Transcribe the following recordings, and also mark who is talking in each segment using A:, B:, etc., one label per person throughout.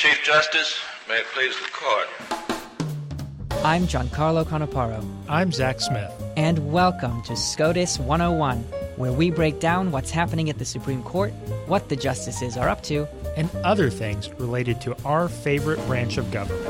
A: Chief Justice, may it please the court.
B: I'm Giancarlo Canaparo.
C: I'm Zach Smith.
B: And welcome to SCOTUS 101, where we break down what's happening at the Supreme Court, what the justices are up to,
C: and other things related to our favorite branch of government.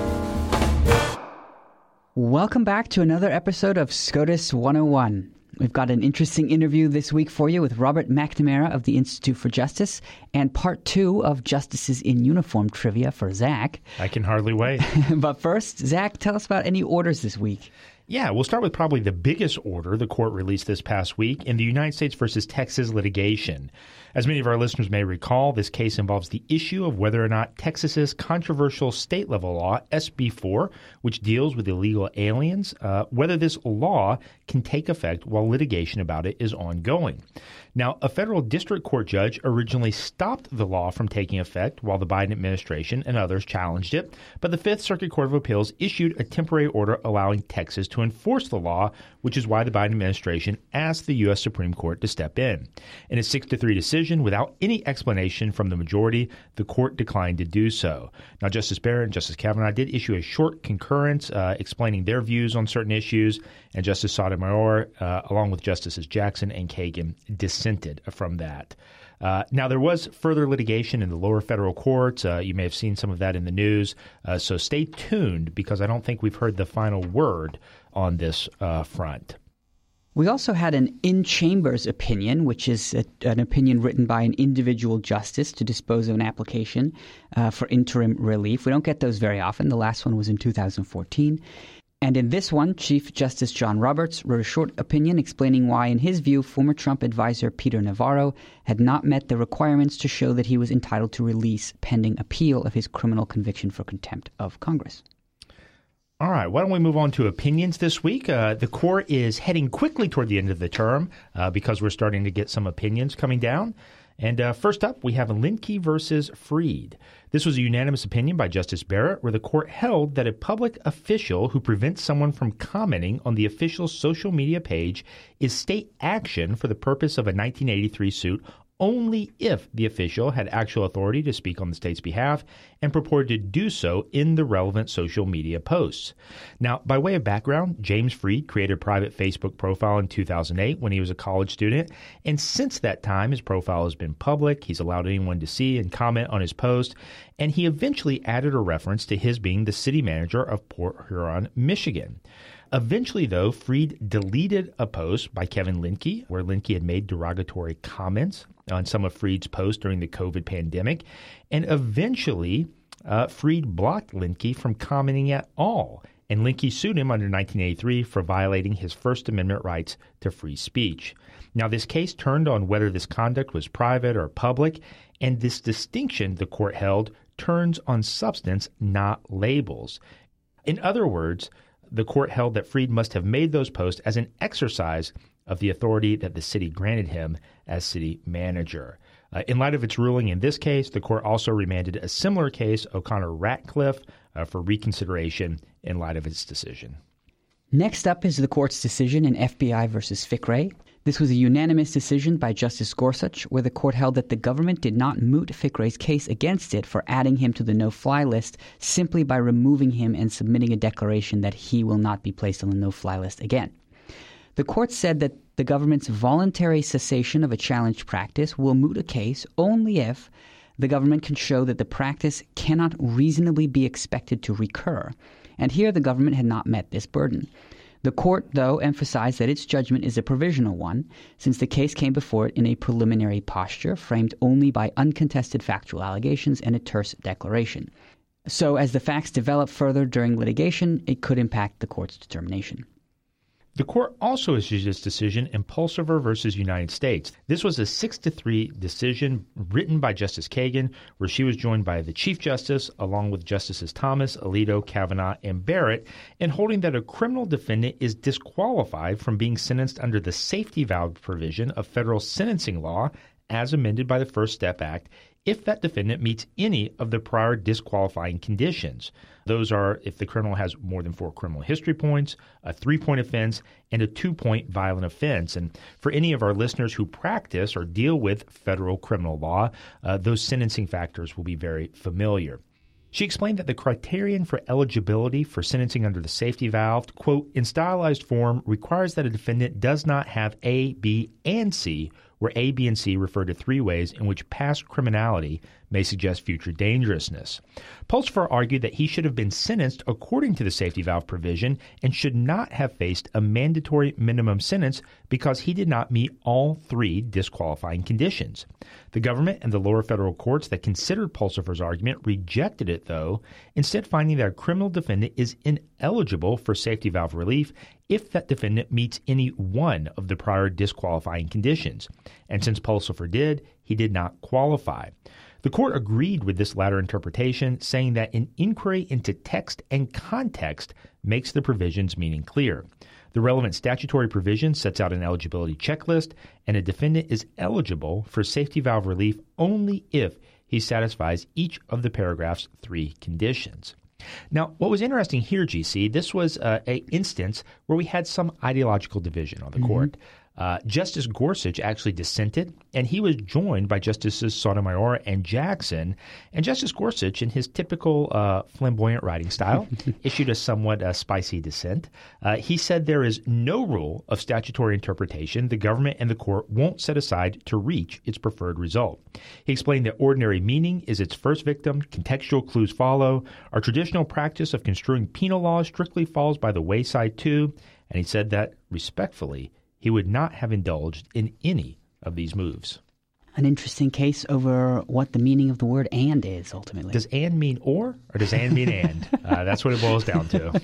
D: Welcome back to another episode of SCOTUS 101. We've got an interesting interview this week for you with Robert McNamara of the Institute for Justice and part 2 of Justices in Uniform trivia for Zach.
C: I can hardly wait.
D: But first, Zach, tell us about any orders this week.
C: Yeah, we'll start with probably the biggest order the court released this past week in the United States versus Texas litigation. As many of our listeners may recall, this case involves the issue of whether or not Texas's controversial state-level law, SB 4, which deals with illegal aliens, whether this law can take effect while litigation about it is ongoing. Now, a federal district court judge originally stopped the law from taking effect while the Biden administration and others challenged it, but the Fifth Circuit Court of Appeals issued a temporary order allowing Texas to enforce the law, which is why the Biden administration asked the U.S. Supreme Court to step in. In a 6-3 decision, without any explanation from the majority, the court declined to do so. Now, Justice Barrett and Justice Kavanaugh did issue a short concurrence explaining their views on certain issues, and Justice Sotomayor, along with Justices Jackson and Kagan, dissented from that. Now, there was further litigation in the lower federal courts. You may have seen some of that in the news. So stay tuned because I don't think we've heard the final word on this front.
D: We also had an in-chambers opinion, which is an opinion written by an individual justice to dispose of an application for interim relief. We don't get those very often. The last one was in 2014. And in this one, Chief Justice John Roberts wrote a short opinion explaining why, in his view, former Trump advisor Peter Navarro had not met the requirements to show that he was entitled to release pending appeal of his criminal conviction for contempt of Congress.
C: All right, why don't we move on to opinions this week? The court is heading quickly toward the end of the term because we're starting to get some opinions coming down. And first up, we have Linkey versus Freed. This was a unanimous opinion by Justice Barrett, where the court held that a public official who prevents someone from commenting on the official's social media page is state action for the purpose of a 1983 suit only if the official had actual authority to speak on the state's behalf and purported to do so in the relevant social media posts. Now, by way of background, James Freed created a private Facebook profile in 2008 when he was a college student, and since that time, his profile has been public. He's allowed anyone to see and comment on his post, and he eventually added a reference to his being the city manager of Port Huron, Michigan. Eventually, though, Freed deleted a post by Kevin Linkey, where Linkey had made derogatory comments on some of Freed's posts during the COVID pandemic, and eventually Freed blocked Linkey from commenting at all, and Linkey sued him under 1983 for violating his First Amendment rights to free speech. Now, this case turned on whether this conduct was private or public, and this distinction, the court held, turns on substance, not labels. In other words, the court held that Freed must have made those posts as an exercise of the authority that the city granted him as city manager. In light of its ruling in this case, the court also remanded a similar case, O'Connor-Ratcliffe, for reconsideration in light of its decision.
D: Next up is the court's decision in FBI versus Fickrey. This was a unanimous decision by Justice Gorsuch, where the court held that the government did not moot Fickrey's case against it for adding him to the no-fly list simply by removing him and submitting a declaration that he will not be placed on the no-fly list again. The court said that the government's voluntary cessation of a challenged practice will moot a case only if the government can show that the practice cannot reasonably be expected to recur. And here the government had not met this burden. The court, though, emphasized that its judgment is a provisional one, since the case came before it in a preliminary posture framed only by uncontested factual allegations and a terse declaration. So as the facts develop further during litigation, it could impact the court's determination.
C: The court also issued its decision in Pulsiver versus United States. This was a 6-3 decision written by Justice Kagan, where she was joined by the Chief Justice, along with Justices Thomas, Alito, Kavanaugh, and Barrett, in holding that a criminal defendant is disqualified from being sentenced under the safety valve provision of federal sentencing law, as amended by the First Step Act, if that defendant meets any of the prior disqualifying conditions. Those are if the criminal has more than 4 criminal history points, a 3-point offense, and a 2-point violent offense. And for any of our listeners who practice or deal with federal criminal law, those sentencing factors will be very familiar. She explained that the criterion for eligibility for sentencing under the safety valve, quote, in stylized form, requires that a defendant does not have A, B, and C, where A, B, and C refer to three ways in which past criminality may suggest future dangerousness. Pulsipher argued that he should have been sentenced according to the safety valve provision and should not have faced a mandatory minimum sentence because he did not meet all three disqualifying conditions. The government and the lower federal courts that considered Pulsipher's argument rejected it, though, instead finding that a criminal defendant is ineligible for safety valve relief if that defendant meets any one of the prior disqualifying conditions. And since Pulsipher did, he did not qualify. The court agreed with this latter interpretation, saying that an inquiry into text and context makes the provision's meaning clear. The relevant statutory provision sets out an eligibility checklist, and a defendant is eligible for safety valve relief only if he satisfies each of the paragraph's three conditions. Now, what was interesting here, GC, this was an instance where we had some ideological division on the court. Justice Gorsuch actually dissented, and he was joined by Justices Sotomayor and Jackson. And Justice Gorsuch, in his typical flamboyant writing style, issued a somewhat spicy dissent. He said there is no rule of statutory interpretation the government and the court won't set aside to reach its preferred result. He explained that ordinary meaning is its first victim, contextual clues follow, our traditional practice of construing penal laws strictly falls by the wayside too, and he said that, respectfully, he would not have indulged in any of these moves.
D: An interesting case over what the meaning of the word "and" is, ultimately.
C: Does "and" mean or does "and" mean "and"? That's what it boils down to.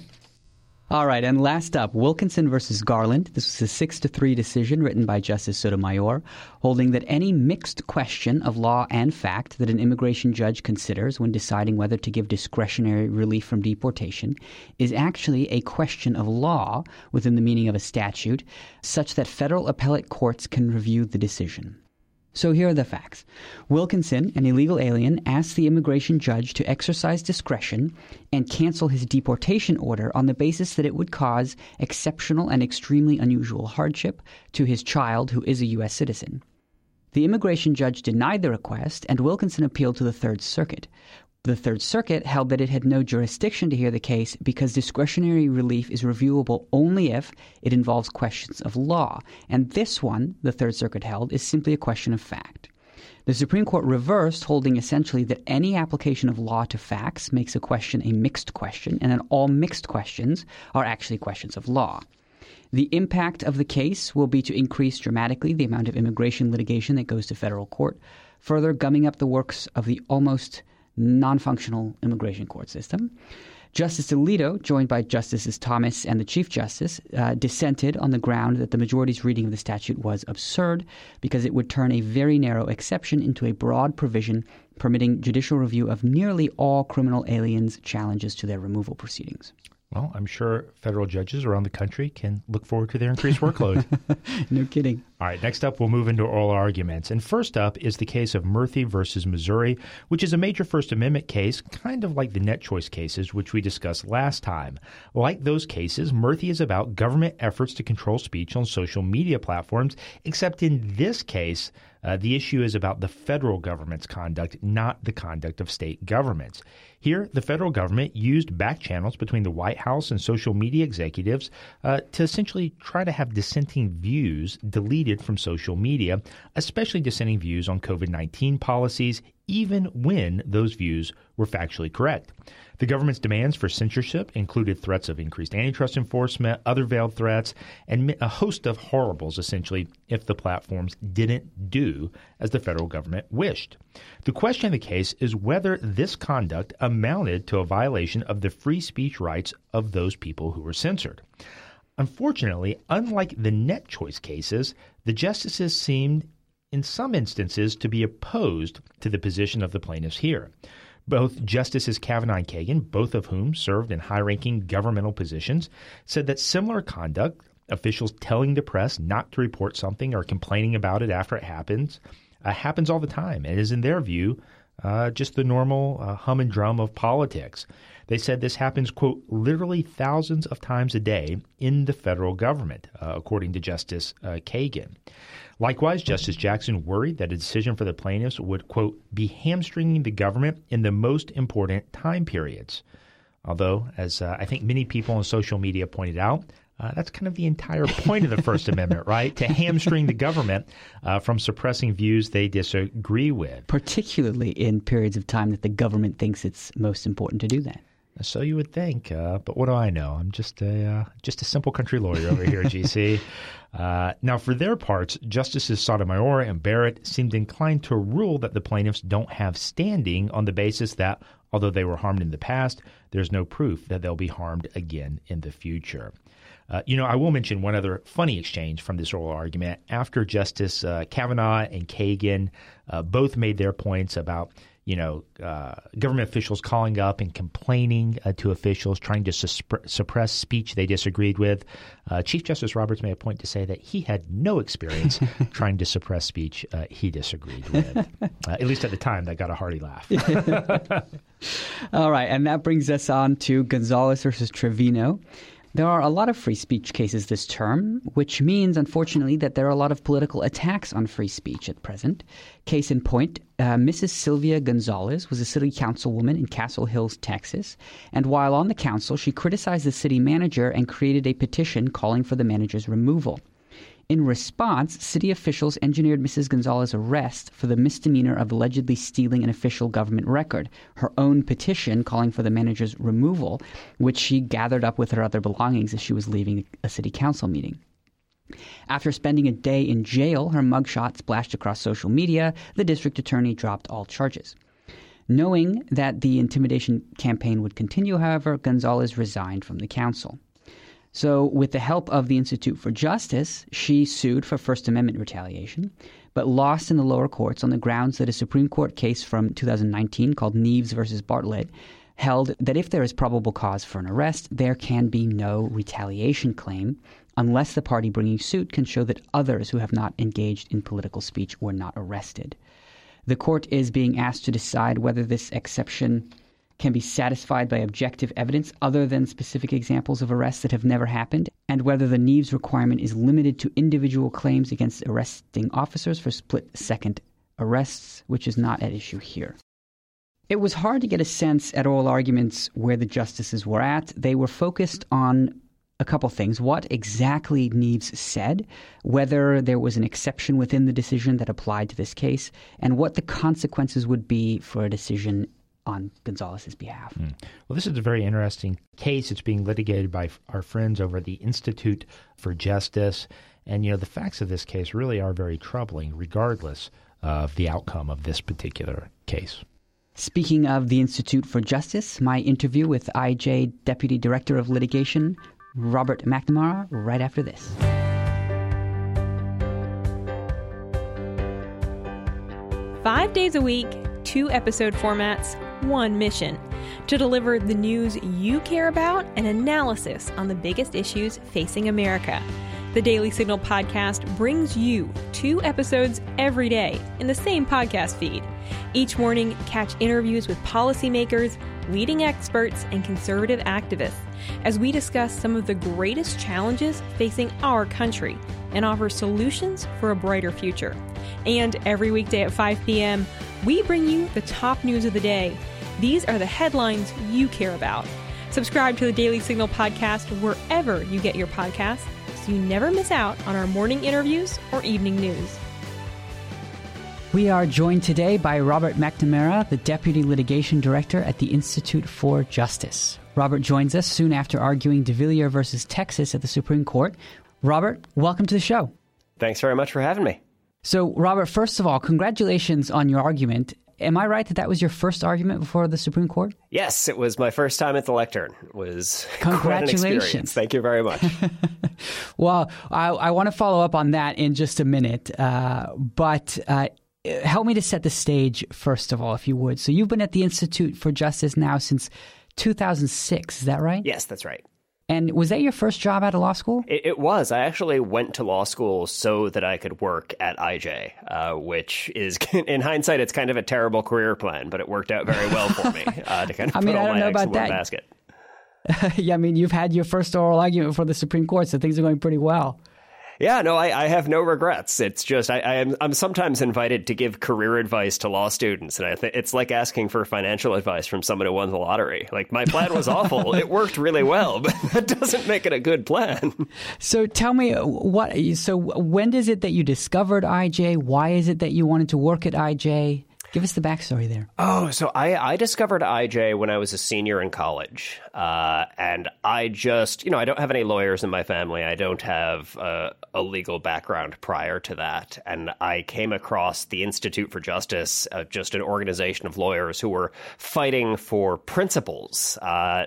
D: All right, and last up, Wilkinson versus Garland. This was a 6-3 decision written by Justice Sotomayor, holding that any mixed question of law and fact that an immigration judge considers when deciding whether to give discretionary relief from deportation is actually a question of law within the meaning of a statute, such that federal appellate courts can review the decision. So here are the facts. Wilkinson, an illegal alien, asked the immigration judge to exercise discretion and cancel his deportation order on the basis that it would cause exceptional and extremely unusual hardship to his child, who is a U.S. citizen. The immigration judge denied the request, and Wilkinson appealed to the Third Circuit. The Third Circuit held that it had no jurisdiction to hear the case because discretionary relief is reviewable only if it involves questions of law. And this one, the Third Circuit held, is simply a question of fact. The Supreme Court reversed, holding essentially that any application of law to facts makes a question a mixed question, and that all mixed questions are actually questions of law. The impact of the case will be to increase dramatically the amount of immigration litigation that goes to federal court, further gumming up the works of the almost non-functional immigration court system. Justice Alito, joined by Justices Thomas and the Chief Justice, dissented on the ground that the majority's reading of the statute was absurd because it would turn a very narrow exception into a broad provision permitting judicial review of nearly all criminal aliens' challenges to their removal proceedings.
C: Well, I'm sure federal judges around the country can look forward to their increased workload.
D: No kidding.
C: All right, next up, we'll move into oral arguments. And first up is the case of Murthy versus Missouri, which is a major First Amendment case, kind of like the net choice cases, which we discussed last time. Like those cases, Murthy is about government efforts to control speech on social media platforms, except in this case, the issue is about the federal government's conduct, not the conduct of state governments. Here, the federal government used back channels between the White House and social media executives to essentially try to have dissenting views deleted from social media, especially dissenting views on COVID-19 policies, even when those views were factually correct. The government's demands for censorship included threats of increased antitrust enforcement, other veiled threats, and a host of horribles, essentially, if the platforms didn't do as the federal government wished. The question in the case is whether this conduct amounted to a violation of the free speech rights of those people who were censored. Unfortunately, unlike the net choice cases, the justices seemed, in some instances, to be opposed to the position of the plaintiffs here. Both Justices Kavanaugh and Kagan, both of whom served in high-ranking governmental positions, said that similar conduct, officials telling the press not to report something or complaining about it after it happens all the time and is, in their view, just the normal hum and drum of politics. They said this happens, quote, literally thousands of times a day in the federal government, according to Justice Kagan. Likewise, Justice Jackson worried that a decision for the plaintiffs would, quote, be hamstringing the government in the most important time periods. Although, as I think many people on social media pointed out, that's kind of the entire point of the First Amendment, right? To hamstring the government from suppressing views they disagree with.
D: Particularly in periods of time that the government thinks it's most important to do that.
C: So you would think, but what do I know? I'm just a simple country lawyer over here, GC. Now, for their parts, Justices Sotomayor and Barrett seemed inclined to rule that the plaintiffs don't have standing on the basis that, although they were harmed in the past, there's no proof that they'll be harmed again in the future. I will mention one other funny exchange from this oral argument. After Justice Kavanaugh and Kagan both made their points about government officials calling up and complaining to officials trying to suppress speech they disagreed with, Chief Justice Roberts made a point to say that he had no experience trying to suppress speech he disagreed with. At least at the time, that got a hearty laugh.
D: All right, and that brings us on to Gonzalez versus Trevino. There are a lot of free speech cases this term, which means, unfortunately, that there are a lot of political attacks on free speech at present. Case in point, Mrs. Sylvia Gonzalez was a city councilwoman in Castle Hills, Texas, and while on the council, she criticized the city manager and created a petition calling for the manager's removal. In response, city officials engineered Mrs. Gonzalez's arrest for the misdemeanor of allegedly stealing an official government record, her own petition calling for the manager's removal, which she gathered up with her other belongings as she was leaving a city council meeting. After spending a day in jail, her mugshot splashed across social media. The district attorney dropped all charges. Knowing that the intimidation campaign would continue, however, Gonzalez resigned from the council. So with the help of the Institute for Justice, she sued for First Amendment retaliation, but lost in the lower courts on the grounds that a Supreme Court case from 2019 called Neves versus Bartlett held that if there is probable cause for an arrest, there can be no retaliation claim unless the party bringing suit can show that others who have not engaged in political speech were not arrested. The court is being asked to decide whether this exception can be satisfied by objective evidence other than specific examples of arrests that have never happened, and whether the Neves requirement is limited to individual claims against arresting officers for split-second arrests, which is not at issue here. It was hard to get a sense at oral arguments where the justices were at. They were focused on a couple things. What exactly Neves said, whether there was an exception within the decision that applied to this case, and what the consequences would be for a decision on Gonzalez's behalf.
C: Well, this is a very interesting case. It's being litigated by our friends over at the Institute for Justice. And, the facts of this case really are very troubling, regardless of the outcome of this particular case.
D: Speaking of the Institute for Justice, my interview with IJ Deputy Director of Litigation, Robert McNamara, right after this.
E: Five days a week, 2 episode formats, 1 mission: to deliver the news you care about and analysis on the biggest issues facing America. The Daily Signal podcast brings you 2 episodes every day in the same podcast feed. Each morning, catch interviews with policymakers, leading experts, and conservative activists as we discuss some of the greatest challenges facing our country and offer solutions for a brighter future. And every weekday at 5 p.m., we bring you the top news of the day. These are the headlines you care about. Subscribe to the Daily Signal podcast wherever you get your podcasts so you never miss out on our morning interviews or evening news.
D: We are joined today by Robert McNamara, the Deputy Litigation Director at the Institute for Justice. Robert joins us soon after arguing de Villiers versus Texas at the Supreme Court. Robert, welcome to the show.
F: Thanks very much for having me.
D: So, Robert, first of all, congratulations on your argument. Am I right that that was your first argument before the Supreme Court?
F: Yes, it was my first time at the lectern. It was
D: Congratulations.
F: quite an experience. Thank you very much.
D: Well, I want to follow up on that in just a minute, but help me to set the stage, first of all, if you would. So you've been at the Institute for Justice now since 2006, is that right?
F: Yes, that's right.
D: And was that your first job out of law school?
F: It was. I actually went to law school so that I could work at IJ, which is, in hindsight, it's kind of a terrible career plan, but it worked out very well for me to kind of put all my eggs in one basket.
D: Yeah, I mean, you've had your first oral argument before the Supreme Court, so things are going pretty well.
F: Yeah, no, I have no regrets. It's just I'm sometimes invited to give career advice to law students, and I think it's like asking for financial advice from someone who won the lottery. Like, my plan was awful. It worked really well, but that doesn't make it a good plan.
D: So tell me, when is it that you discovered IJ? Why is it that you wanted to work at IJ? Give us the backstory there.
F: Oh, so I discovered IJ when I was a senior in college. And I just, I don't have any lawyers in my family. I don't have a legal background prior to that. And I came across the Institute for Justice, just an organization of lawyers who were fighting for principles,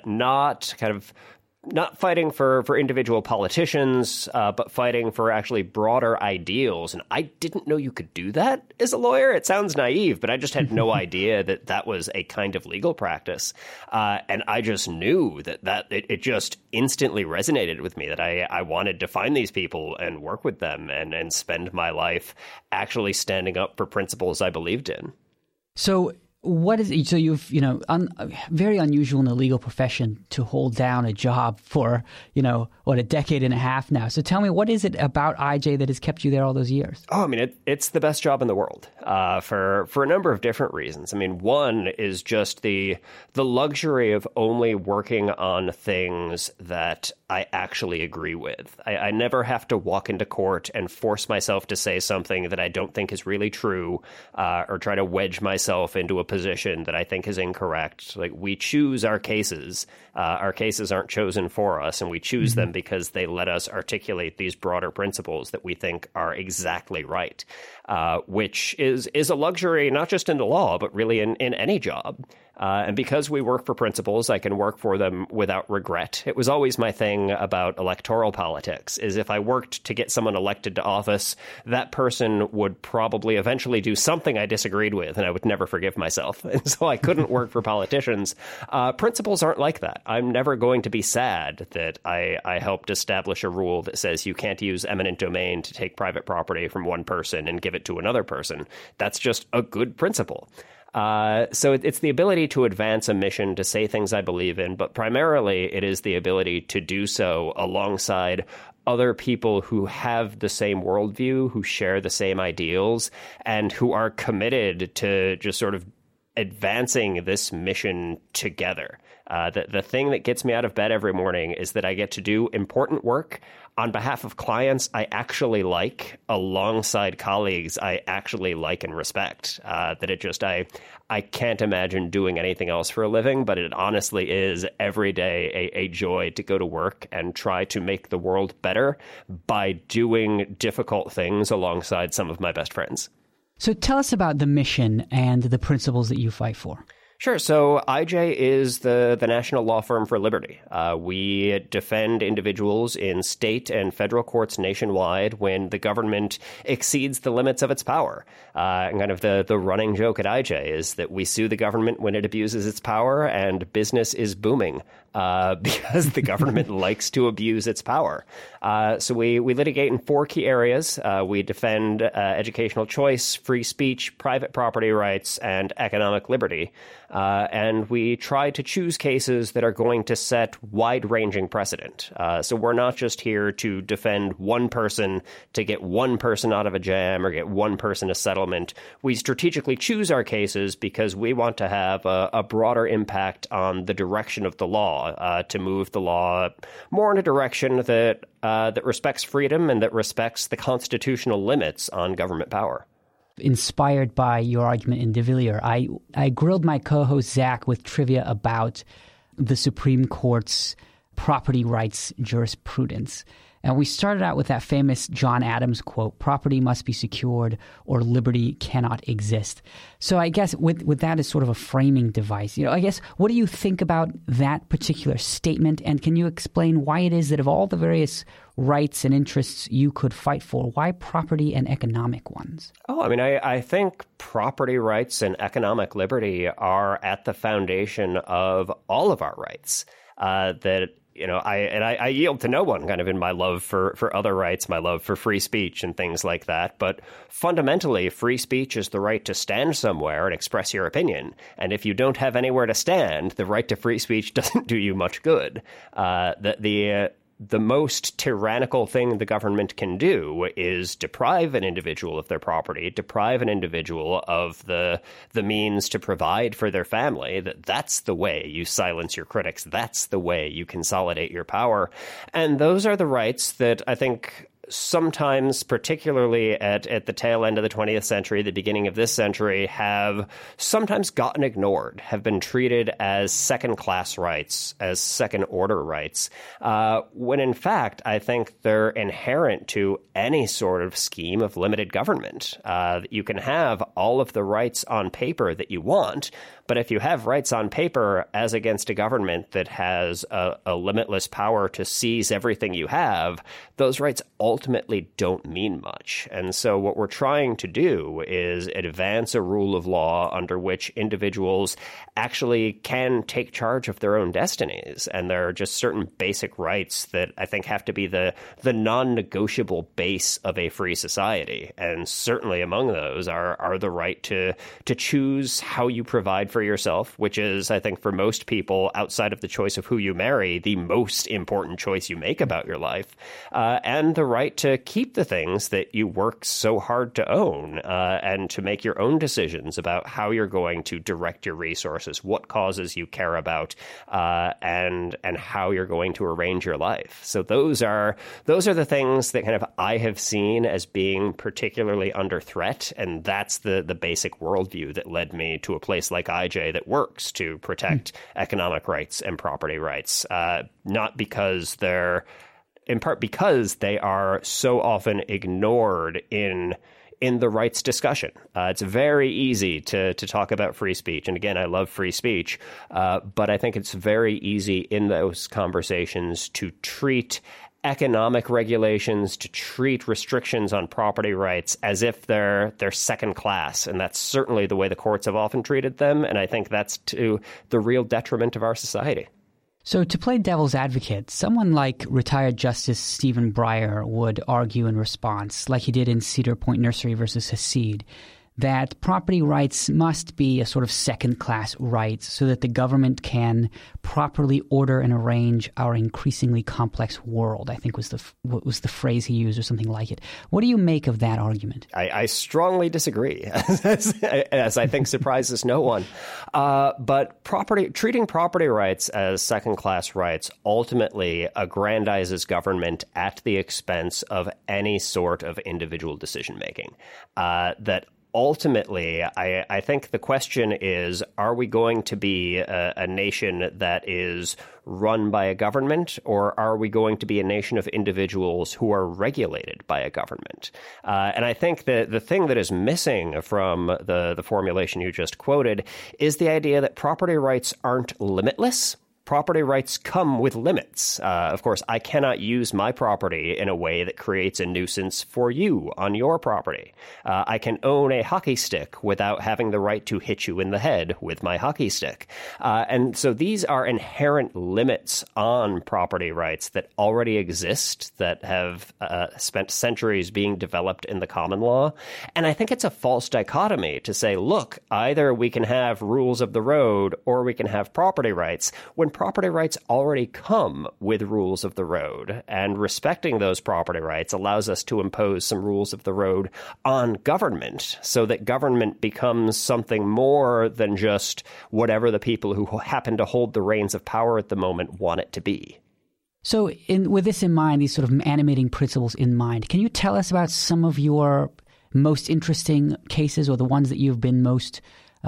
F: not fighting for individual politicians, but fighting for actually broader ideals. And I didn't know you could do that as a lawyer. It sounds naive, but I just had no idea that was a kind of legal practice. And I just knew that it just instantly resonated with me, that I wanted to find these people and work with them and spend my life actually standing up for principles I believed in.
D: So what is it? So you've, very unusual in the legal profession to hold down a job for, a decade and a half now. So tell me, what is it about IJ that has kept you there all those years?
F: Oh, I mean, it's the best job in the world for a number of different reasons. I mean, one is just the luxury of only working on things that I actually agree with. I never have to walk into court and force myself to say something that I don't think is really true, or try to wedge myself into a position that I think is incorrect. Like, we choose our cases. Our cases aren't chosen for us, and we choose them because they let us articulate these broader principles that we think are exactly right, which is a luxury not just in the law, but really in any job. And because we work for principles, I can work for them without regret. It was always my thing about electoral politics, is if I worked to get someone elected to office, that person would probably eventually do something I disagreed with, and I would never forgive myself. And so I couldn't work for politicians. Principles aren't like that. I'm never going to be sad that I helped establish a rule that says you can't use eminent domain to take private property from one person and give it to another person. That's just a good principle. So it's the ability to advance a mission, to say things I believe in, but primarily it is the ability to do so alongside other people who have the same worldview, who share the same ideals, and who are committed to just sort of advancing this mission together. The thing that gets me out of bed every morning is that I get to do important work on behalf of clients I actually like, alongside colleagues I actually like and respect. I can't imagine doing anything else for a living, but it honestly is every day a joy to go to work and try to make the world better by doing difficult things alongside some of my best friends.
D: So tell us about the mission and the principles that you fight for.
F: Sure. So IJ is the National Law Firm for Liberty. We defend individuals in state and federal courts nationwide when the government exceeds the limits of its power. And kind of the running joke at IJ is that we sue the government when it abuses its power, and business is booming because the government likes to abuse its power. So we litigate in 4 key areas. We defend educational choice, free speech, private property rights, and economic liberty. And we try to choose cases that are going to set wide-ranging precedent. So we're not just here to defend one person to get one person out of a jam or get one person a settlement. We strategically choose our cases because we want to have a broader impact on the direction of the law, to move the law more in a direction that respects freedom and that respects the constitutional limits on government power.
D: Inspired by your argument in de Villiers, I grilled my co-host Zach with trivia about the Supreme Court's property rights jurisprudence. And we started out with that famous John Adams quote, "Property must be secured or liberty cannot exist." So I guess with that as sort of a framing device, I guess, what do you think about that particular statement? And can you explain why it is that of all the various rights and interests you could fight for, why property and economic ones?
F: Oh, I mean, I think property rights and economic liberty are at the foundation of all of our rights. I yield to no one kind of in my love for other rights, my love for free speech and things like that. But fundamentally, free speech is the right to stand somewhere and express your opinion. And if you don't have anywhere to stand, the right to free speech doesn't do you much good. the most tyrannical thing the government can do is deprive an individual of their property, deprive an individual of the means to provide for their family. That's the way you silence your critics. That's the way you consolidate your power. And those are the rights that I think sometimes, particularly at the tail end of the 20th century, the beginning of this century, have sometimes gotten ignored, have been treated as second-class rights, as second-order rights, when in fact, I think they're inherent to any sort of scheme of limited government. You can have all of the rights on paper that you want, but if you have rights on paper as against a government that has a limitless power to seize everything you have, those rights ultimately don't mean much. And so what we're trying to do is advance a rule of law under which individuals actually can take charge of their own destinies. And there are just certain basic rights that I think have to be the non-negotiable base of a free society. And certainly among those are the right to choose how you provide for yourself, which is, I think, for most people outside of the choice of who you marry, the most important choice you make about your life, and the right to keep the things that you work so hard to own, and to make your own decisions about how you're going to direct your resources, what causes you care about, and how you're going to arrange your life. So those are the things that kind of I have seen as being particularly under threat, and that's the basic worldview that led me to a place like IJ that works to protect economic rights and property rights, not because in part because they are so often ignored in the rights discussion. It's very easy to talk about free speech. And again, I love free speech, but I think it's very easy in those conversations to treat economic regulations, to treat restrictions on property rights as if they're second class. And that's certainly the way the courts have often treated them. And I think that's to the real detriment of our society.
D: So to play devil's advocate, someone like retired Justice Stephen Breyer would argue in response, like he did in Cedar Point Nursery versus Hasid, that property rights must be a sort of second-class rights so that the government can properly order and arrange our increasingly complex world, I think was the phrase he used or something like it. What do you make of that argument?
F: I strongly disagree, as I think surprises no one. But treating property rights as second-class rights ultimately aggrandizes government at the expense of any sort of individual decision-making. That ultimately, I think the question is, are we going to be a nation that is run by a government, or are we going to be a nation of individuals who are regulated by a government? And I think that the thing that is missing from the formulation you just quoted is the idea that property rights aren't limitless. Property rights come with limits. Of course, I cannot use my property in a way that creates a nuisance for you on your property. I can own a hockey stick without having the right to hit you in the head with my hockey stick. And so these are inherent limits on property rights that already exist, that have spent centuries being developed in the common law. And I think it's a false dichotomy to say, look, either we can have rules of the road or we can have property rights, when property rights already come with rules of the road, and respecting those property rights allows us to impose some rules of the road on government so that government becomes something more than just whatever the people who happen to hold the reins of power at the moment want it to be.
D: So with this in mind, these sort of animating principles in mind, can you tell us about some of your most interesting cases or the ones that you've been most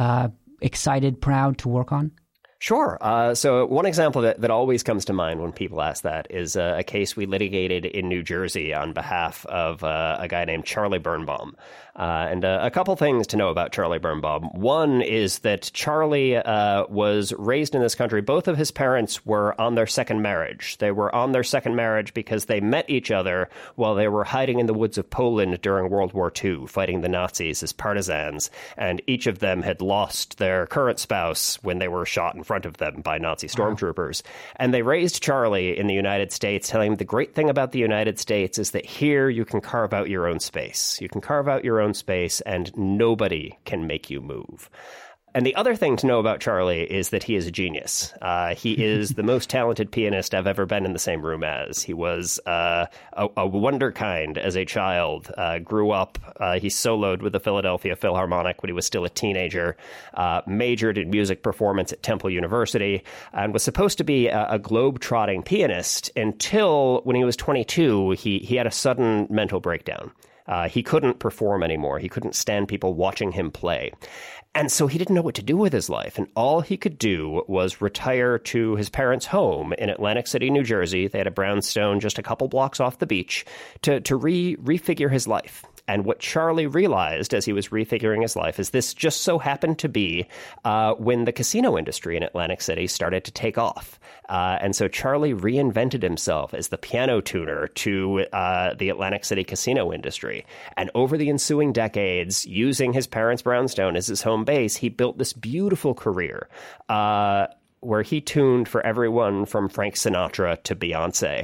D: excited, proud to work on?
F: Sure. So one example that always comes to mind when people ask that is a case we litigated in New Jersey on behalf of a guy named Charlie Birnbaum. And a couple things to know about Charlie Birnbaum. One is that Charlie was raised in this country. Both of his parents were on their second marriage. They were on their second marriage because they met each other while they were hiding in the woods of Poland during World War II, fighting the Nazis as partisans. And each of them had lost their current spouse when they were shot in front of them by Nazi stormtroopers. Wow. And they raised Charlie in the United States, telling him the great thing about the United States is that here you can carve out your own space. You can carve out your own space and nobody can make you move. And the other thing to know about Charlie is that he is a genius. He is the most talented pianist I've ever been in the same room as. He was a wonderkind as a child, grew up, he soloed with the Philadelphia Philharmonic when he was still a teenager, majored in music performance at Temple University, and was supposed to be a globe-trotting pianist until when he was 22, he had a sudden mental breakdown. He couldn't perform anymore. He couldn't stand people watching him play. And so he didn't know what to do with his life. And all he could do was retire to his parents' home in Atlantic City, New Jersey. They had a brownstone just a couple blocks off the beach to refigure his life. And what Charlie realized as he was refiguring his life is this just so happened to be when the casino industry in Atlantic City started to take off. And so Charlie reinvented himself as the piano tuner to the Atlantic City casino industry. And over the ensuing decades, using his parents' brownstone as his home base, he built this beautiful career where he tuned for everyone from Frank Sinatra to Beyonce.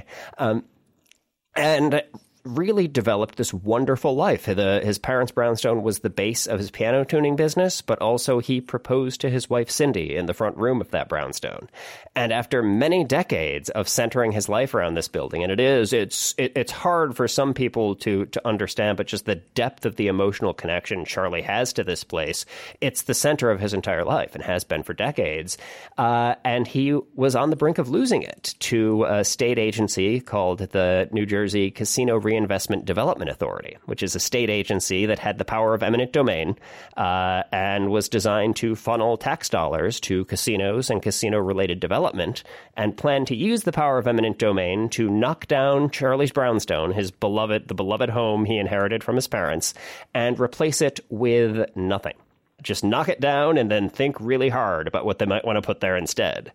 F: And really developed this wonderful life. His parents' brownstone was the base of his piano tuning business, but also he proposed to his wife Cindy in the front room of that brownstone. And after many decades of centering his life around this building, and it's hard for some people to understand, but just the depth of the emotional connection Charlie has to this place, it's the center of his entire life and has been for decades. And he was on the brink of losing it to a state agency called the New Jersey Casino Reinvestment Development Authority, which is a state agency that had the power of eminent domain and was designed to funnel tax dollars to casinos and casino-related development, and planned to use the power of eminent domain to knock down Charlie's brownstone, the beloved home he inherited from his parents, and replace it with nothing. Just knock it down and then think really hard about what they might want to put there instead.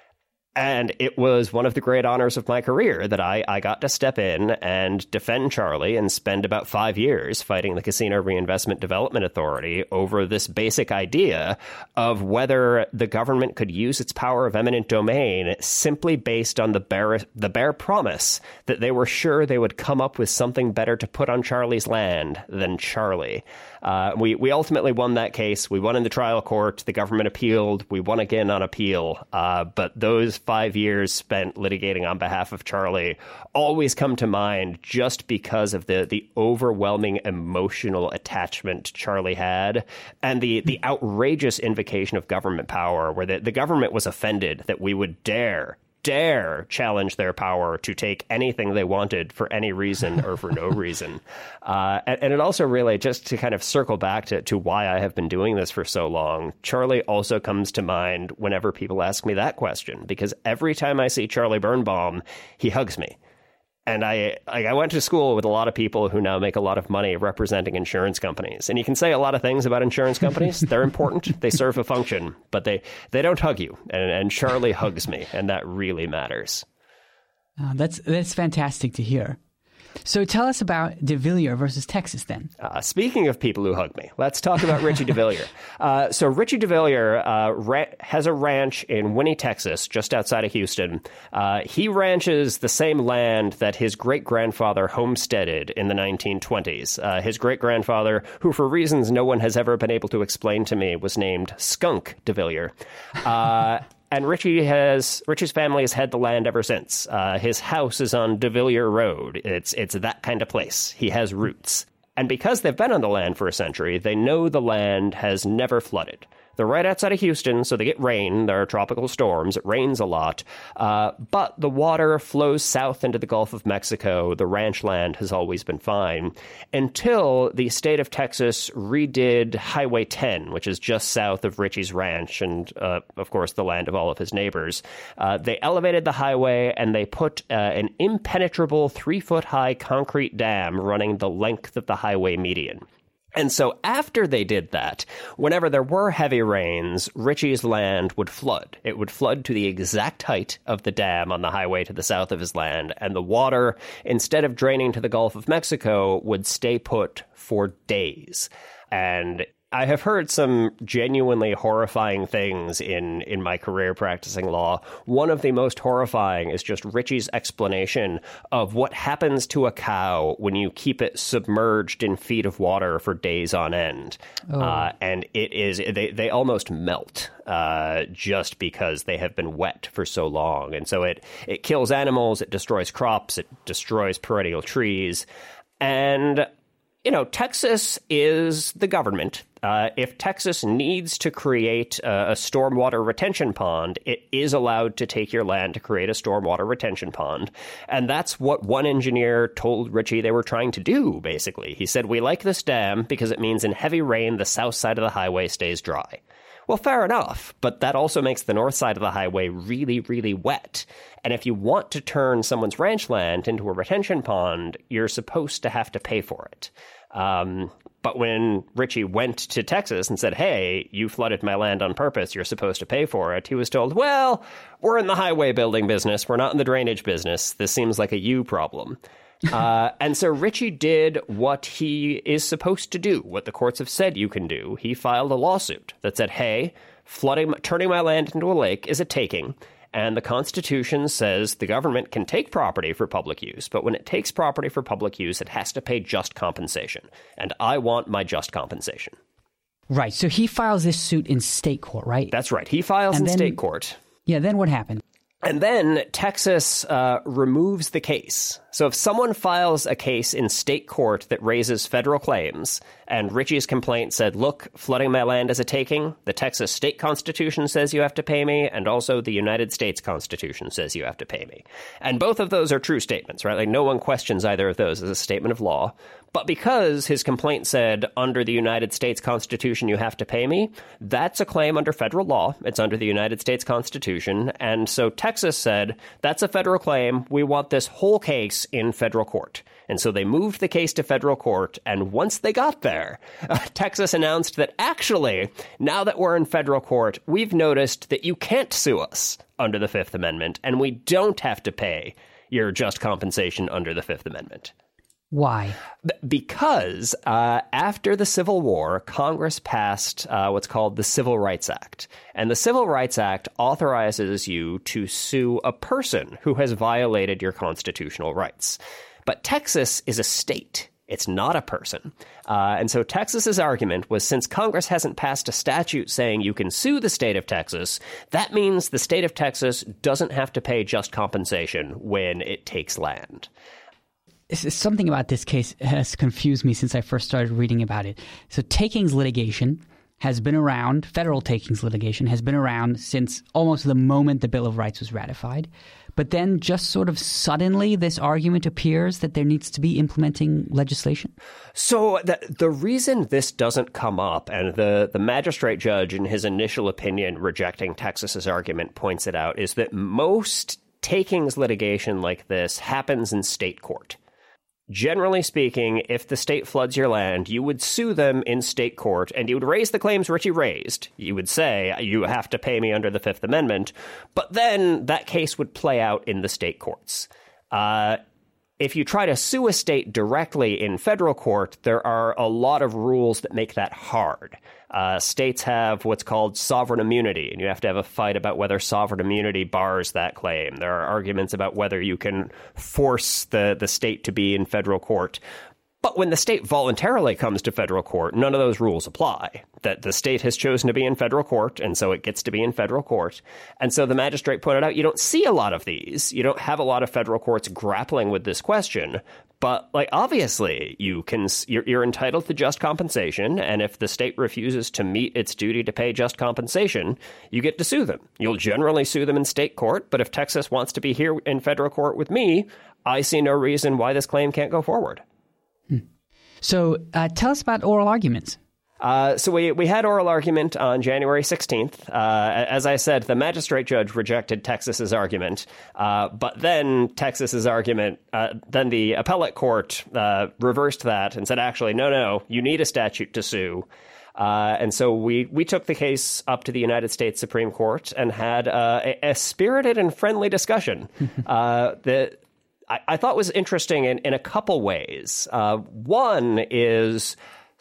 F: And it was one of the great honors of my career that I got to step in and defend Charlie and spend about 5 years fighting the Casino Reinvestment Development Authority over this basic idea of whether the government could use its power of eminent domain simply based on the bare promise that they were sure they would come up with something better to put on Charlie's land than Charlie. We ultimately won that case. We won in the trial court. The government appealed. We won again on appeal. But those 5 years spent litigating on behalf of Charlie always come to mind just because of the overwhelming emotional attachment Charlie had and the outrageous invocation of government power, where the government was offended that we would dare challenge their power to take anything they wanted for any reason or for no reason. And it also really, just to kind of circle back to why I have been doing this for so long, Charlie also comes to mind whenever people ask me that question, because every time I see Charlie Birnbaum, he hugs me. And I went to school with a lot of people who now make a lot of money representing insurance companies. And you can say a lot of things about insurance companies. They're important. They serve a function. But they don't hug you. And Charlie hugs me. And that really matters.
D: That's fantastic to hear. So tell us about DeVilliers versus Texas then.
F: Speaking of people who hug me, let's talk about Richie DeVilliers. So Richie DeVilliers has a ranch in Winnie, Texas, just outside of Houston. He ranches the same land that his great-grandfather homesteaded in the 1920s. His great-grandfather, who for reasons no one has ever been able to explain to me, was named Skunk DeVilliers. And Richie's family has had the land ever since. His house is on DeVilliers Road. It's that kind of place. He has roots. And because they've been on the land for a century, they know the land has never flooded. They're right outside of Houston, so they get rain. There are tropical storms. It rains a lot. But the water flows south into the Gulf of Mexico. The ranch land has always been fine until the state of Texas redid Highway 10, which is just south of Richie's ranch and, of course, the land of all of his neighbors. They elevated the highway, and they put an impenetrable 3-foot-high concrete dam running the length of the highway median. And so after they did that, whenever there were heavy rains, Richie's land would flood. It would flood to the exact height of the dam on the highway to the south of his land, and the water, instead of draining to the Gulf of Mexico, would stay put for days. And I have heard some genuinely horrifying things in my career practicing law. One of the most horrifying is just Richie's explanation of what happens to a cow when you keep it submerged in feet of water for days on end. And it is they almost melt just because they have been wet for so long. And so it kills animals, it destroys crops, it destroys perennial trees. And Texas is the government. If Texas needs to create a stormwater retention pond, it is allowed to take your land to create a stormwater retention pond. And that's what one engineer told Richie they were trying to do, basically. He said, we like this dam because it means in heavy rain, the south side of the highway stays dry. Well, fair enough, but that also makes the north side of the highway really, really wet. And if you want to turn someone's ranch land into a retention pond, you're supposed to have to pay for it. But when Richie went to Texas and said, hey, you flooded my land on purpose, you're supposed to pay for it, he was told, well, we're in the highway building business, we're not in the drainage business, this seems like a you problem. And so Richie did what he is supposed to do, what the courts have said you can do. He filed a lawsuit that said, hey, turning my land into a lake is a taking. And the Constitution says the government can take property for public use, but when it takes property for public use, it has to pay just compensation. And I want my just compensation.
D: Right. So he files this suit in state court, right?
F: That's right. He files in state court.
D: Yeah. Then what happened?
F: And then Texas removes the case. So if someone files a case in state court that raises federal claims, and Richie's complaint said, look, flooding my land is a taking, the Texas state constitution says you have to pay me, and also the United States Constitution says you have to pay me. And both of those are true statements, right? Like no one questions either of those as a statement of law. But because his complaint said, under the United States Constitution, you have to pay me, that's a claim under federal law. It's under the United States Constitution. And so Texas said, that's a federal claim. We want this whole case in federal court. And so they moved the case to federal court. And once they got there, Texas announced that actually, now that we're in federal court, we've noticed that you can't sue us under the Fifth Amendment, and we don't have to pay your just compensation under the Fifth Amendment.
D: Why?
F: Because after the Civil War, Congress passed what's called the Civil Rights Act. And the Civil Rights Act authorizes you to sue a person who has violated your constitutional rights. But Texas is a state. It's not a person. And so Texas's argument was, since Congress hasn't passed a statute saying you can sue the state of Texas, that means the state of Texas doesn't have to pay just compensation when it takes land.
D: Something about this case has confused me since I first started reading about it. So takings litigation has been around, federal takings litigation has been around since almost the moment the Bill of Rights was ratified. But then just sort of suddenly this argument appears that there needs to be implementing legislation?
F: So the reason this doesn't come up, and the magistrate judge in his initial opinion rejecting Texas's argument points it out, is that most takings litigation like this happens in state court. Generally speaking, if the state floods your land, you would sue them in state court, and you would raise the claims Richie raised. You would say, you have to pay me under the Fifth Amendment, but then that case would play out in the state courts. If you try to sue a state directly in federal court, there are a lot of rules that make that hard. States have what's called sovereign immunity, and you have to have a fight about whether sovereign immunity bars that claim. There are arguments about whether you can force the state to be in federal court. But when the state voluntarily comes to federal court, none of those rules apply. That the state has chosen to be in federal court, and so it gets to be in federal court. And so the magistrate pointed out, you don't see a lot of these. You don't have a lot of federal courts grappling with this question. But, obviously, you're entitled to just compensation, and if the state refuses to meet its duty to pay just compensation, you get to sue them. You'll generally sue them in state court, but if Texas wants to be here in federal court with me, I see no reason why this claim can't go forward.
D: So tell us about oral arguments.
F: So we had oral argument on January 16th. As I said, the magistrate judge rejected Texas's argument, but then Texas's argument, then the appellate court reversed that and said, actually, no, you need a statute to sue. And so we took the case up to the United States Supreme Court and had a spirited and friendly discussion that I thought was interesting in a couple ways. One is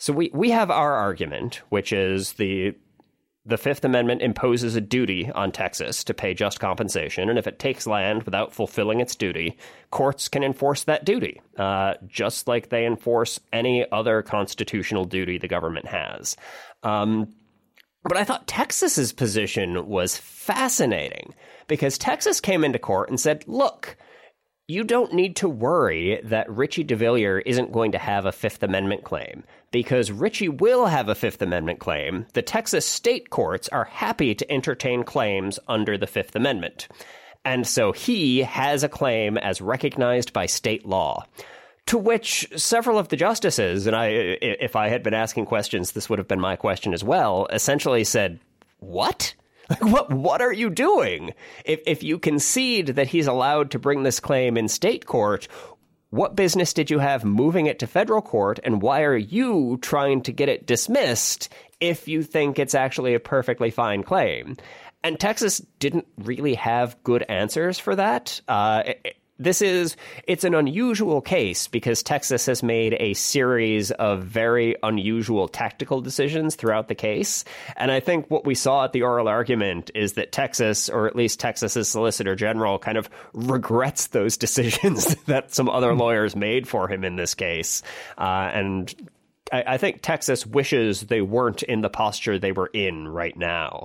F: So we have our argument, which is the Fifth Amendment imposes a duty on Texas to pay just compensation, and if it takes land without fulfilling its duty, courts can enforce that duty, just like they enforce any other constitutional duty the government has. But I thought Texas's position was fascinating, because Texas came into court and said, look, you don't need to worry that Richie DeVilliers isn't going to have a Fifth Amendment claim, because Richie will have a Fifth Amendment claim. The Texas state courts are happy to entertain claims under the Fifth Amendment. And so he has a claim as recognized by state law. To which several of the justices, and if I had been asking questions, this would have been my question as well, essentially said, what? What are you doing? If you concede that he's allowed to bring this claim in state court, what business did you have moving it to federal court, and why are you trying to get it dismissed if you think it's actually a perfectly fine claim? And Texas didn't really have good answers for that. It's an unusual case because Texas has made a series of very unusual tactical decisions throughout the case. And I think what we saw at the oral argument is that Texas, or at least Texas's Solicitor General, kind of regrets those decisions that some other lawyers made for him in this case. And I think Texas wishes they weren't in the posture they were in right now.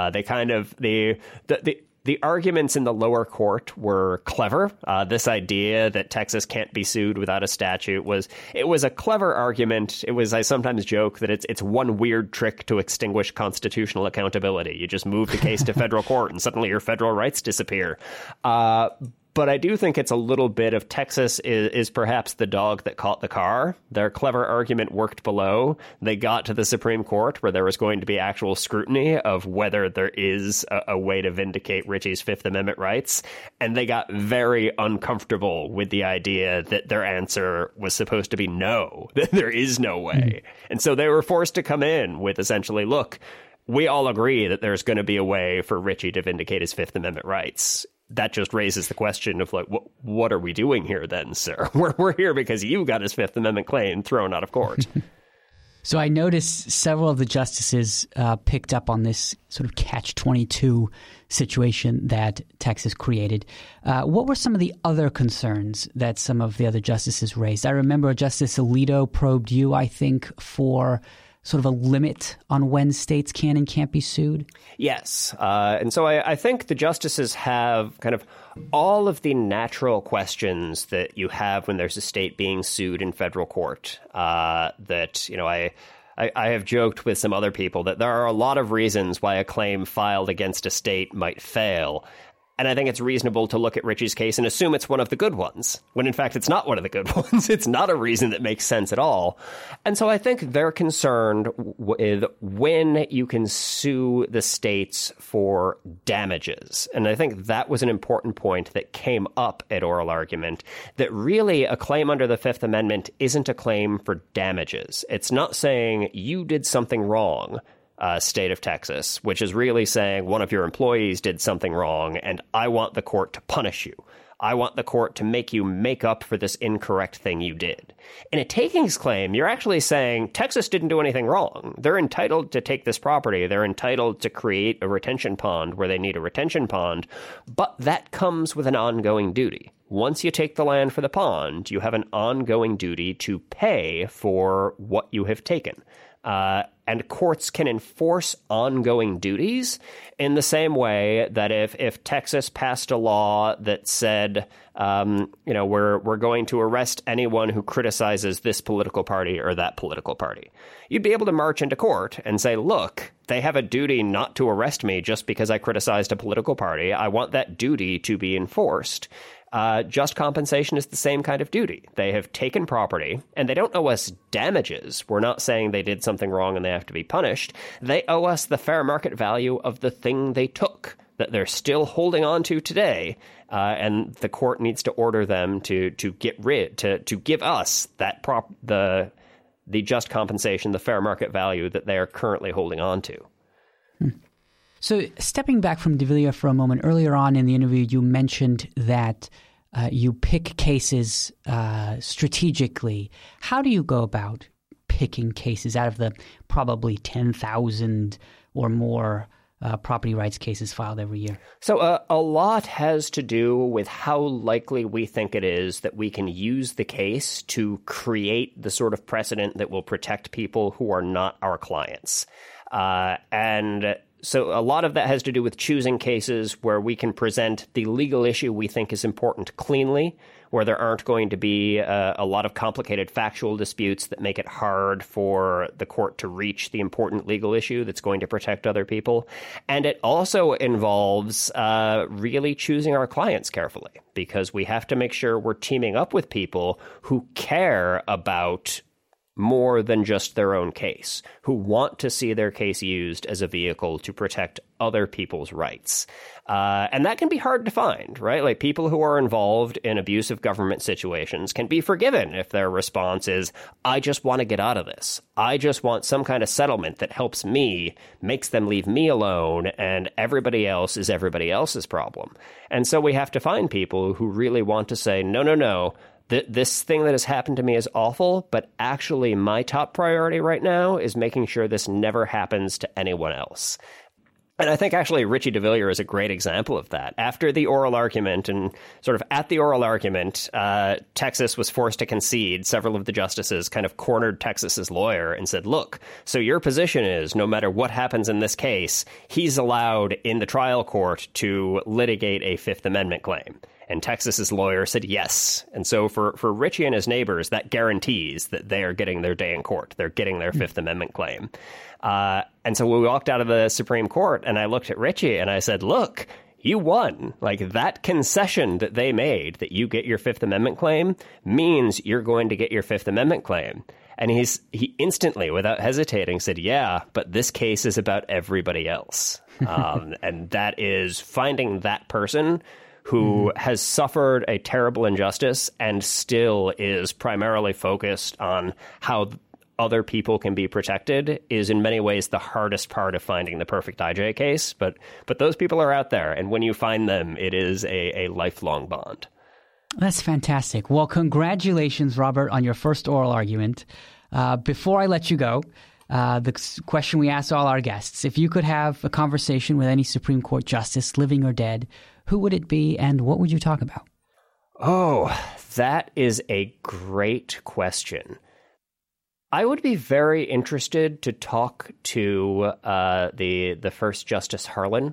F: The arguments in the lower court were clever. This idea that Texas can't be sued without a statute was a clever argument. I sometimes joke that it's one weird trick to extinguish constitutional accountability. You just move the case to federal court and suddenly your federal rights disappear. But I do think it's a little bit of Texas is perhaps the dog that caught the car. Their clever argument worked below. They got to the Supreme Court where there was going to be actual scrutiny of whether there is a way to vindicate Richie's Fifth Amendment rights. And they got very uncomfortable with the idea that their answer was supposed to be no, that there is no way. And so they were forced to come in with essentially, look, we all agree that there's going to be a way for Richie to vindicate his Fifth Amendment rights. That just raises the question of, like, what are we doing here then, sir? We're here because you got his Fifth Amendment claim thrown out of court.
D: So I noticed several of the justices picked up on this sort of catch-22 situation that Texas created. What were some of the other concerns that some of the other justices raised? I remember Justice Alito probed you, I think, for sort of a limit on when states can and can't be sued? Yes.
F: And so I think the justices have kind of all of the natural questions that you have when there's a state being sued in federal court. I have joked with some other people that there are a lot of reasons why a claim filed against a state might fail. And I think it's reasonable to look at Richie's case and assume it's one of the good ones, when in fact it's not one of the good ones. It's not a reason that makes sense at all. And so I think they're concerned with when you can sue the states for damages. And I think that was an important point that came up at oral argument, that really a claim under the Fifth Amendment isn't a claim for damages. It's not saying you did something wrong, state of Texas, which is really saying one of your employees did something wrong and I want the court to punish you. I want the court to make you make up for this incorrect thing you did. In a takings claim, you're actually saying Texas didn't do anything wrong. They're entitled to take this property. They're entitled to create a retention pond where they need a retention pond, but that comes with an ongoing duty. Once you take the land for the pond, you have an ongoing duty to pay for what you have taken. And courts can enforce ongoing duties in the same way that if Texas passed a law that said, we're going to arrest anyone who criticizes this political party or that political party, you'd be able to march into court and say, look, they have a duty not to arrest me just because I criticized a political party. I want that duty to be enforced. Just compensation is the same kind of duty. They have taken property, and they don't owe us damages. We're not saying they did something wrong and they have to be punished. They owe us the fair market value of the thing they took that they're still holding on to today, and the court needs to order them to give us that the just compensation, the fair market value that they are currently holding on to.
D: So stepping back from DeVilliers for a moment, earlier on in the interview, you mentioned that you pick cases strategically. How do you go about picking cases out of the probably 10,000 or more property rights cases filed every year?
F: So a lot has to do with how likely we think it is that we can use the case to create the sort of precedent that will protect people who are not our clients. And so a lot of that has to do with choosing cases where we can present the legal issue we think is important cleanly, where there aren't going to be a lot of complicated factual disputes that make it hard for the court to reach the important legal issue that's going to protect other people. And it also involves really choosing our clients carefully, because we have to make sure we're teaming up with people who care about more than just their own case, who want to see their case used as a vehicle to protect other people's rights. And that can be hard to find, right? Like, people who are involved in abusive government situations can be forgiven if their response is, I just want to get out of this. I just want some kind of settlement that helps me, makes them leave me alone, and everybody else is everybody else's problem. And so we have to find people who really want to say, no. This thing that has happened to me is awful, but actually my top priority right now is making sure this never happens to anyone else. And I think actually Richie DeVilliers is a great example of that. After the oral argument, and sort of at the oral argument, Texas was forced to concede. Several of the justices kind of cornered Texas's lawyer and said, look, so your position is no matter what happens in this case, he's allowed in the trial court to litigate a Fifth Amendment claim. And Texas's lawyer said yes. And so for Richie and his neighbors, that guarantees that they are getting their day in court. They're getting their Fifth Amendment claim. And so we walked out of the Supreme Court, and I looked at Richie and I said, look, you won. Like, that concession that they made, that you get your Fifth Amendment claim, means you're going to get your Fifth Amendment claim. And he instantly, without hesitating, said, yeah, but this case is about everybody else. And that is finding that person who has suffered a terrible injustice and still is primarily focused on how other people can be protected is in many ways the hardest part of finding the perfect IJ case. But those people are out there, and when you find them, it is a lifelong bond.
D: That's fantastic. Well, congratulations, Robert, on your first oral argument. Before I let you go, the question we ask all our guests: if you could have a conversation with any Supreme Court justice, living or dead, who would it be, and what would you talk about?
F: Oh, that is a great question. I would be very interested to talk to the first Justice Harlan,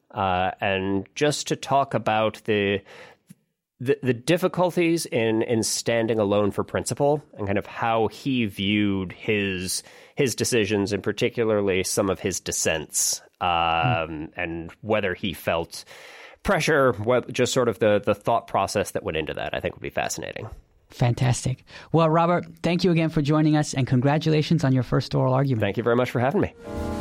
F: and just to talk about the difficulties in standing alone for principle, and kind of how he viewed his decisions, and particularly some of his dissents, and whether he felt pressure, just sort of the thought process that went into that, I think would be fascinating.
D: Fantastic. Well, Robert, thank you again for joining us, and congratulations on your first oral argument.
F: Thank you very much for having me.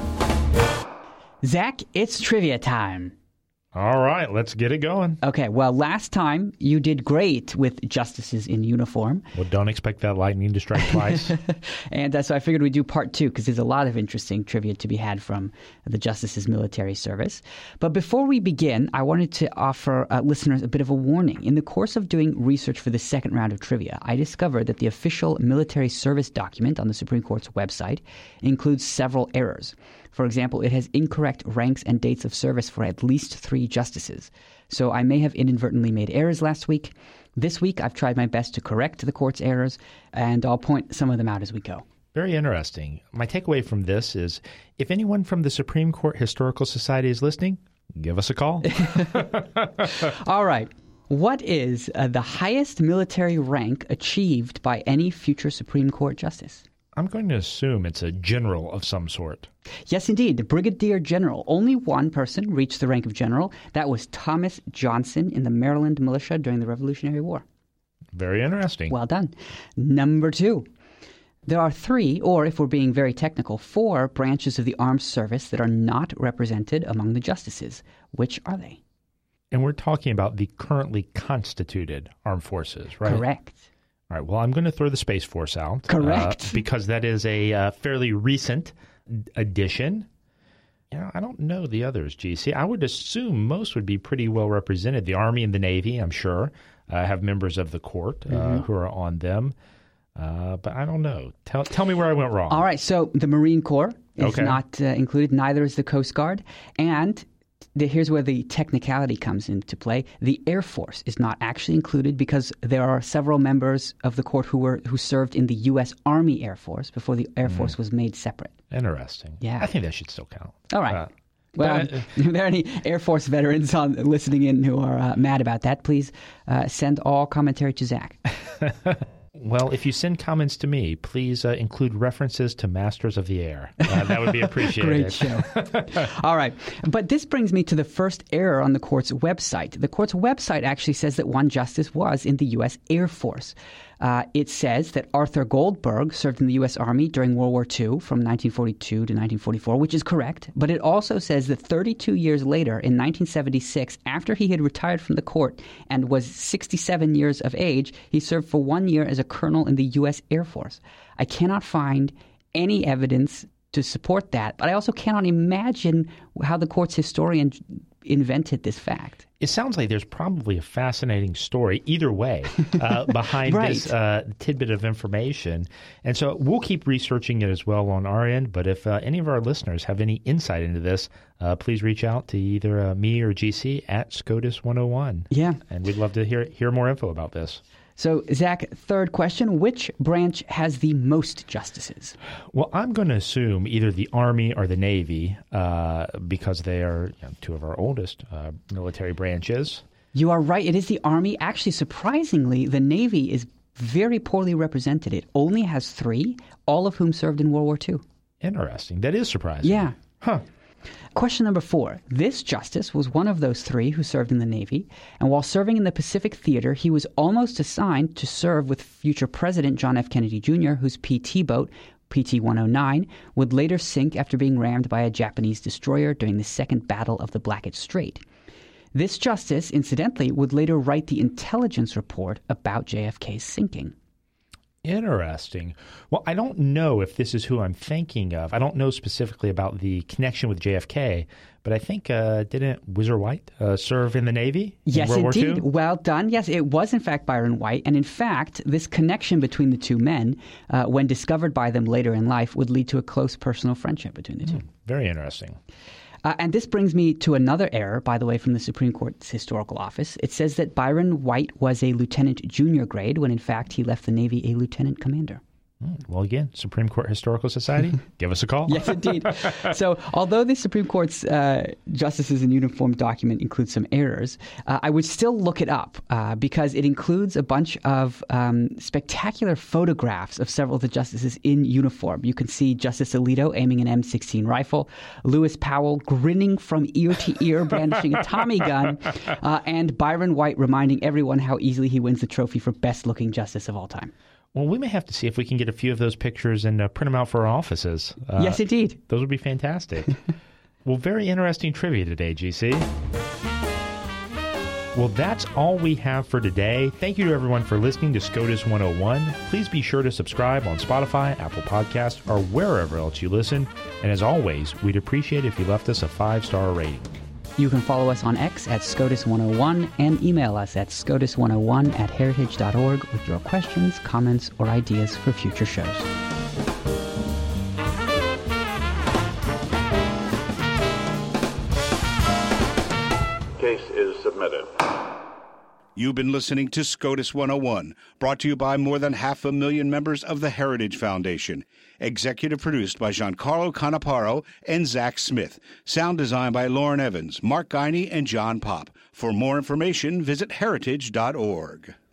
D: Zach, it's trivia time.
C: All right, let's get it going.
D: Okay, well, last time you did great with justices in uniform.
C: Well, don't expect that lightning to strike twice.
D: And so I figured we'd do part two, because there's a lot of interesting trivia to be had from the justices' military service. But before we begin, I wanted to offer listeners a bit of a warning. In the course of doing research for the second round of trivia, I discovered that the official military service document on the Supreme Court's website includes several errors. For example, it has incorrect ranks and dates of service for at least 3 justices. So I may have inadvertently made errors last week. This week, I've tried my best to correct the court's errors, and I'll point some of them out as we go.
C: Very interesting. My takeaway from this is, if anyone from the Supreme Court Historical Society is listening, give us a call.
D: All right. What is the highest military rank achieved by any future Supreme Court justice?
C: I'm going to assume it's a general of some sort.
D: Yes, indeed. The Brigadier General. Only one person reached the rank of general. That was Thomas Johnson in the Maryland militia during the Revolutionary War.
C: Very interesting.
D: Well done. Number 2. There are 3, or if we're being very technical, 4 branches of the armed service that are not represented among the justices. Which are they?
C: And we're talking about the currently constituted armed forces, right?
D: Correct.
C: All right, well, I'm going to throw the Space Force out.
D: Correct.
C: Because that is a fairly recent addition. You know, I don't know the others, GC. I would assume most would be pretty well represented. The Army and the Navy, I'm sure, have members of the court who are on them. But I don't know. Tell me where I went wrong.
D: All right, so the Marine Corps is
C: Okay.
D: not included. Neither is the Coast Guard. And here's where the technicality comes into play. The Air Force is not actually included because there are several members of the court who served in the U.S. Army Air Force before the Air Force was made separate.
C: Interesting.
D: Yeah.
C: I think that should still count.
D: All right.
C: Uh,
D: Well, if there are any Air Force veterans listening in who are mad about that, please send all commentary to Zach.
C: Well, if you send comments to me, please include references to Masters of the Air. That would be appreciated.
D: Great show. All right. But this brings me to the first error on the court's website. The court's website actually says that one justice was in the U.S. Air Force. It says that Arthur Goldberg served in the U.S. Army during World War II from 1942 to 1944, which is correct. But it also says that 32 years later, in 1976, after he had retired from the court and was 67 years of age, he served for 1 year as a colonel in the U.S. Air Force. I cannot find any evidence to support that, but I also cannot imagine how the court's historian invented this fact.
C: It sounds like there's probably a fascinating story either way behind
D: Right.
C: this tidbit of information. And so we'll keep researching it as well on our end. But if any of our listeners have any insight into this, please reach out to either me or GC at SCOTUS 101.
D: Yeah.
C: And we'd love to hear more info about this.
D: So, Zach, third question. Which branch has the most justices?
C: Well, I'm going to assume either the Army or the Navy because they are two of our oldest military branches.
D: You are right. It is the Army. Actually, surprisingly, the Navy is very poorly represented. It only has 3, all of whom served in World War II.
C: Interesting. That is surprising.
D: Yeah.
C: Huh.
D: Question number 4. This justice was one of those 3 who served in the Navy, and while serving in the Pacific Theater, he was almost assigned to serve with future President John F. Kennedy Jr., whose PT boat, PT-109, would later sink after being rammed by a Japanese destroyer during the Second Battle of the Blackett Strait. This justice, incidentally, would later write the intelligence report about JFK's sinking.
C: Interesting. Well, I don't know if this is who I'm thinking of. I don't know specifically about the connection with JFK, but I think didn't Whizzer White serve in the Navy
D: Yes,
C: in World
D: indeed.
C: War II?
D: Well done. Yes, it was in fact Byron White. And in fact, this connection between the two men, when discovered by them later in life, would lead to a close personal friendship between the two.
C: Very interesting.
D: And this brings me to another error, by the way, from the Supreme Court's Historical Office. It says that Byron White was a lieutenant junior grade when, in fact, he left the Navy a lieutenant commander.
C: Well, again, Supreme Court Historical Society, give us a call.
D: Yes, indeed. So although the Supreme Court's Justices in Uniform document includes some errors, I would still look it up because it includes a bunch of spectacular photographs of several of the justices in uniform. You can see Justice Alito aiming an M16 rifle, Lewis Powell grinning from ear to ear, brandishing a Tommy gun, and Byron White reminding everyone how easily he wins the trophy for best-looking justice of all time.
C: Well, we may have to see if we can get a few of those pictures and print them out for our offices.
D: Yes, indeed.
C: Those would be fantastic. Well, very interesting trivia today, GC. Well, that's all we have for today. Thank you to everyone for listening to SCOTUS 101. Please be sure to subscribe on Spotify, Apple Podcasts, or wherever else you listen. And as always, we'd appreciate if you left us a 5-star rating.
D: You can follow us on X at SCOTUS101 and email us at SCOTUS101@heritage.org with your questions, comments, or ideas for future shows.
A: Case is submitted.
G: You've been listening to SCOTUS 101, brought to you by more than 500,000 members of the Heritage Foundation. Executive produced by Giancarlo Canaparo and Zach Smith. Sound designed by Lauren Evans, Mark Guiney, and John Pop. For more information, visit heritage.org.